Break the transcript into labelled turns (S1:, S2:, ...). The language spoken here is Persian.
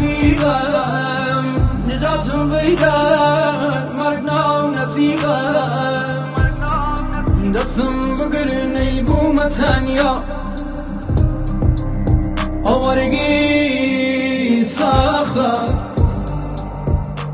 S1: حبيبم نجاتم بيدر مرقنا ونصيبم دستم بقرن البومة ثانية أورقي ساخة